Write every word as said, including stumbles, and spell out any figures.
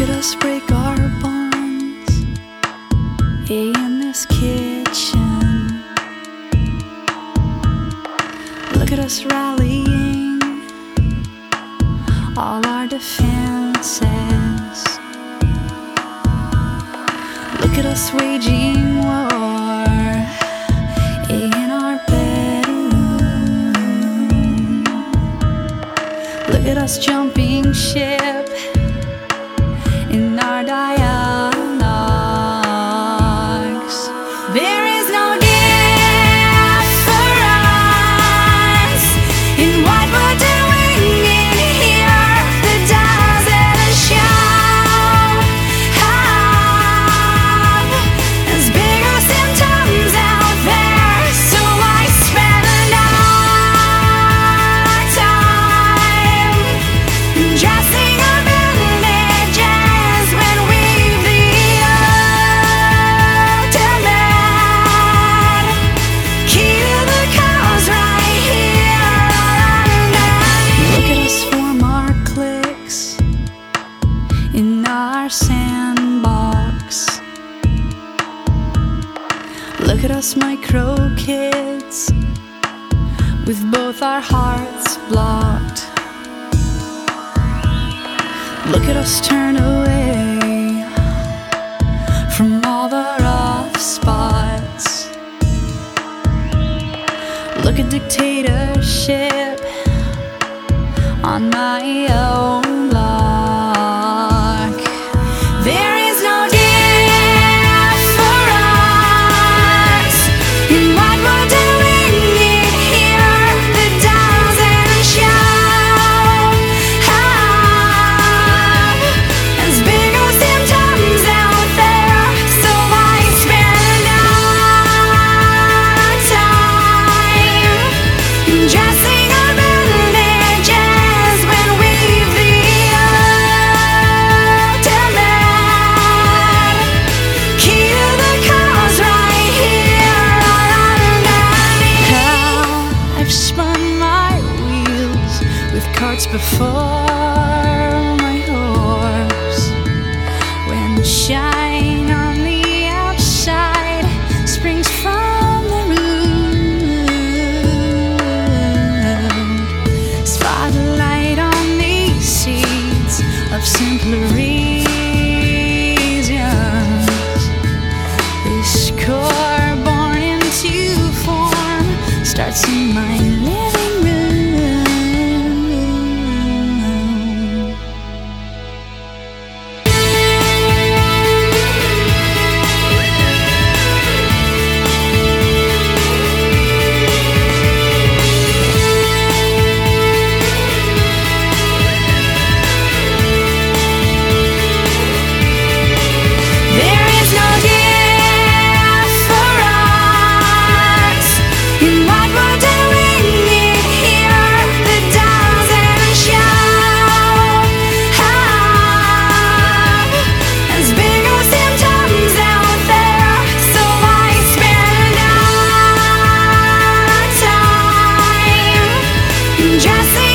at us break our bonds in this kitchen. Look at us rallying all our defenses. Look at us waging war in our bedroom. Look at us jumping ship in our dialogues. There is no difference in what we're doing in here. The doesn't show up as bigger symptoms out there. So I spend our time dressing up bandages when we've the ultimate key to the cause right here. Look at us form our cliques in our sandbox. Look at us micro kids with both our hearts blocked. Look at us turn away from all the rough spots. Look at dictatorship on my own block. There is no difference in what we're doing in here. That doesn't show up as bigger symptoms out there. So I spend our time dressing up bandages when we've the ultimate key to the cause right here. How I've spun my wheels with carts before my horse. When shine on the outside springs from the room, spotlight on these seeds of simpler reasons. This core born into form starts in my living room. There is no difference in what we're doing in here. That doesn't show up as bigger symptoms out there. So I spend our time dressing